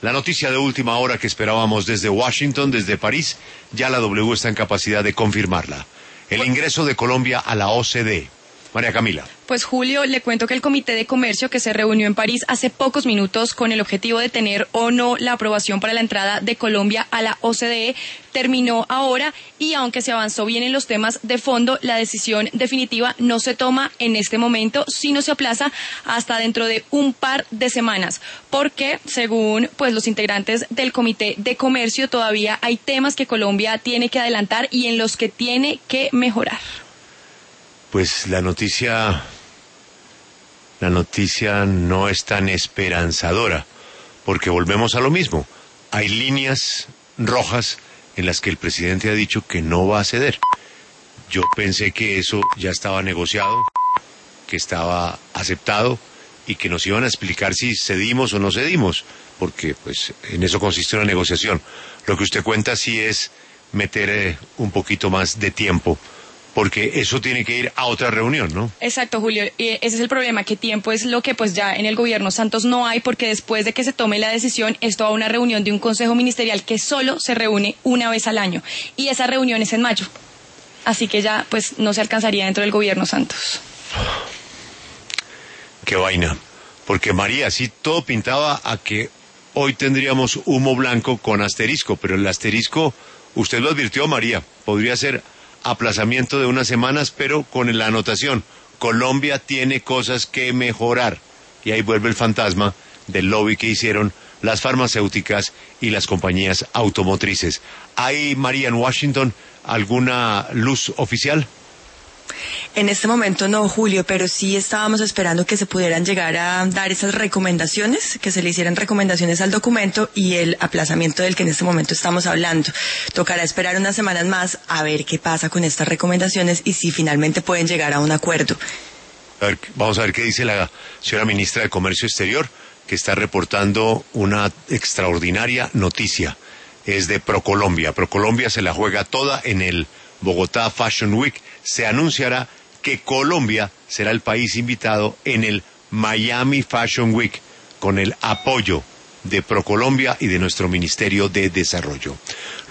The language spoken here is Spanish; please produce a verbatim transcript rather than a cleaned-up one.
La noticia de última hora que esperábamos desde Washington, desde París, ya la W está en capacidad de confirmarla. El ingreso de Colombia a la O C D E. María Camila. Pues Julio, le cuento que el Comité de Comercio que se reunió en París hace pocos minutos con el objetivo de tener o no la aprobación para la entrada de Colombia a la O C D E terminó ahora y aunque se avanzó bien en los temas de fondo, la decisión definitiva no se toma en este momento, sino se aplaza hasta dentro de un par de semanas, porque según pues los integrantes del Comité de Comercio todavía hay temas que Colombia tiene que adelantar y en los que tiene que mejorar. Pues la noticia, la noticia no es tan esperanzadora, porque volvemos a lo mismo. Hay líneas rojas en las que el presidente ha dicho que no va a ceder. Yo pensé que eso ya estaba negociado, que estaba aceptado y que nos iban a explicar si cedimos o no cedimos, porque pues en eso consiste una negociación. Lo que usted cuenta sí es meter eh, un poquito más de tiempo, porque eso tiene que ir a otra reunión, ¿no? Exacto, Julio. Y ese es el problema, que tiempo es lo que pues ya en el gobierno Santos no hay, porque después de que se tome la decisión, esto va a una reunión de un consejo ministerial que solo se reúne una vez al año. Y esa reunión es en mayo. Así que ya pues no se alcanzaría dentro del gobierno Santos. Qué vaina. Porque María, sí todo pintaba a que hoy tendríamos humo blanco con asterisco, pero el asterisco, usted lo advirtió, María, podría ser aplazamiento de unas semanas, pero con la anotación, Colombia tiene cosas que mejorar. Y ahí vuelve el fantasma del lobby que hicieron las farmacéuticas y las compañías automotrices. ¿Hay, María, en Washington alguna luz oficial? En este momento no, Julio, pero sí estábamos esperando que se pudieran llegar a dar esas recomendaciones, que se le hicieran recomendaciones al documento y el aplazamiento del que en este momento estamos hablando. Tocará esperar unas semanas más a ver qué pasa con estas recomendaciones y si finalmente pueden llegar a un acuerdo. A ver, vamos a ver qué dice la señora ministra de Comercio Exterior, que está reportando una extraordinaria noticia. Es de ProColombia. ProColombia se la juega toda en el Bogotá Fashion Week. Se anunciará que Colombia será el país invitado en el Miami Fashion Week con el apoyo de ProColombia y de nuestro Ministerio de Desarrollo.